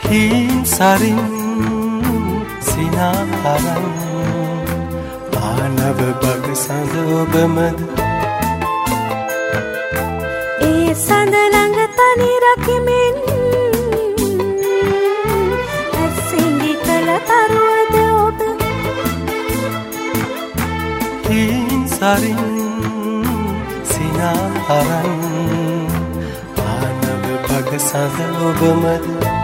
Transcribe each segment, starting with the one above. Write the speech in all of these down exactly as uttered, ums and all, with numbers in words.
හීන් සරින් සිනාහරන් ආනව බග සඳ ඔබමද ඒ සඳ ළඟ තනි රකිමින් ඇසිඟි කළ තරුවද ඔබ හීන් සරින් සිනාහරන් ආනව බග සඳ ඔබමද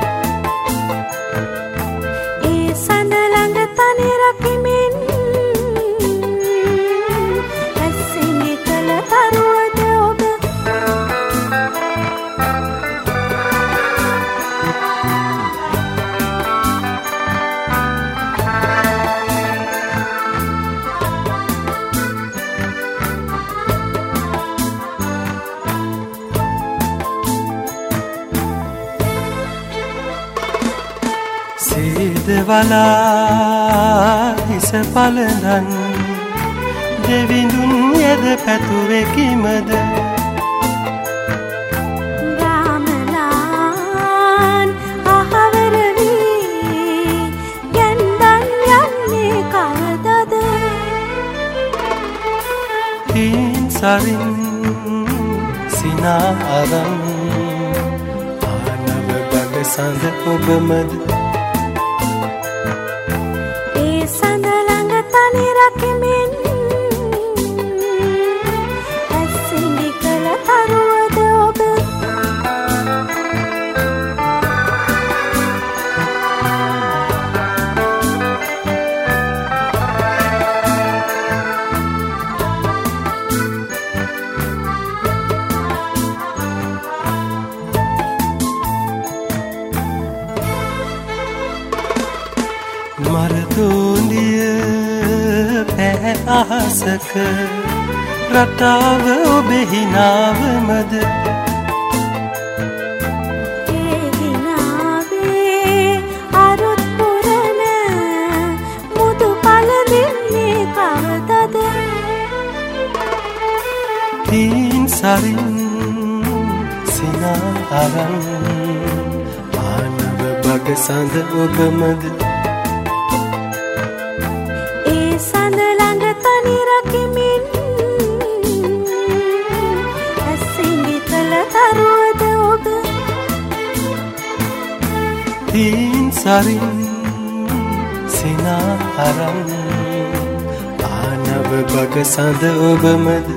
සීදවලා හිස පලඳන් දෙවිඳුන් යද පැතුවෙකිමද ගාමලාන් අහවර වී ගැන්දන් යන්නේ කවදද හීන් සරින් සිනාහරන් ආනව බග සඳ ඔබමද මරදෝනිය පැහැ අහසක රටාව ඔබෙහි නාවමද ඒ හිනාවේ අරුත් පුරන මුදු පළඳින්නේ කවදද හීන් සරින් සිනාහරන් ආනව බග සඳ ඔබමද සඳ ළඟ තනි රකිමින් ඇසිඟි කළ තරුවද ඔබ හීන් සරින් සිනාහරන් ආනව බග සඳ ඔබමද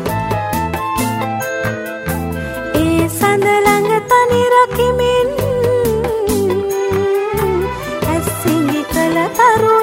ඒ සඳ ළඟ තනි රකිමින් ඇසිඟි කළ තරුවද